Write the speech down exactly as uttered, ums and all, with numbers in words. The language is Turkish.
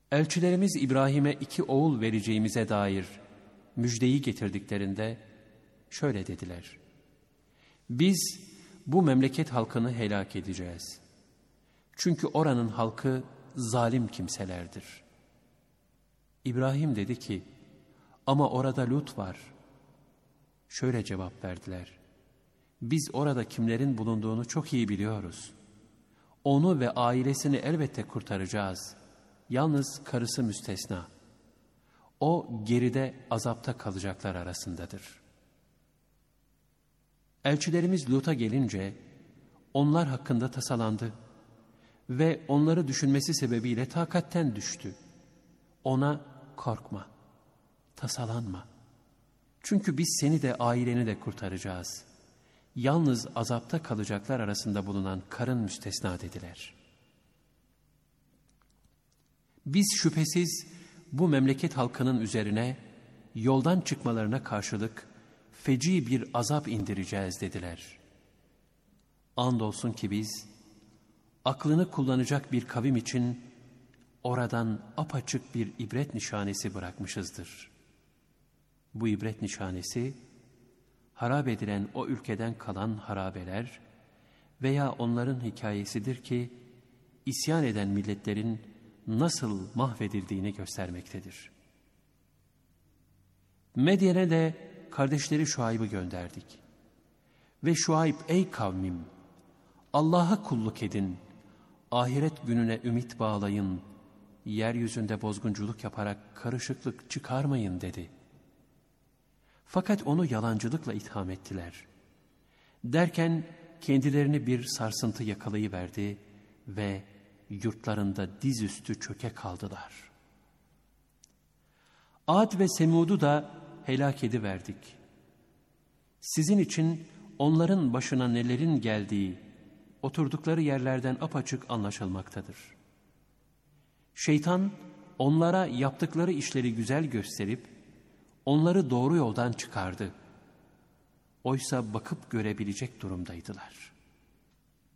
Elçilerimiz İbrahim'e iki oğul vereceğimize dair müjdeyi getirdiklerinde şöyle dediler: Biz bu memleket halkını helak edeceğiz. Çünkü oranın halkı zalim kimselerdir. İbrahim dedi ki, ama orada Lut var. Şöyle cevap verdiler: Biz orada kimlerin bulunduğunu çok iyi biliyoruz. Onu ve ailesini elbette kurtaracağız. Yalnız karısı müstesna. O geride azapta kalacaklar arasındadır. Elçilerimiz Lut'a gelince onlar hakkında tasalandı ve onları düşünmesi sebebiyle takatten düştü. Ona korkma, tasalanma. Çünkü biz seni de aileni de kurtaracağız. Yalnız azapta kalacaklar arasında bulunan karın müstesna dediler. Biz şüphesiz bu memleket halkının üzerine yoldan çıkmalarına karşılık feci bir azap indireceğiz dediler. Andolsun ki biz aklını kullanacak bir kavim için oradan apaçık bir ibret nişanesi bırakmışızdır. Bu ibret nişanesi harap edilen o ülkeden kalan harabeler veya onların hikayesidir ki isyan eden milletlerin nasıl mahvedildiğini göstermektedir. Medyen'e de kardeşleri Şuayb'ı gönderdik. Ve Şuayb, ey kavmim, Allah'a kulluk edin, ahiret gününe ümit bağlayın, yeryüzünde bozgunculuk yaparak karışıklık çıkarmayın dedi. Fakat onu yalancılıkla itham ettiler. Derken kendilerini bir sarsıntı yakalayıverdi ve yurtlarında dizüstü çöke kaldılar. Ad ve Semud'u da helak ediverdik. Sizin için onların başına nelerin geldiği, oturdukları yerlerden apaçık anlaşılmaktadır. Şeytan onlara yaptıkları işleri güzel gösterip, onları doğru yoldan çıkardı. Oysa bakıp görebilecek durumdaydılar.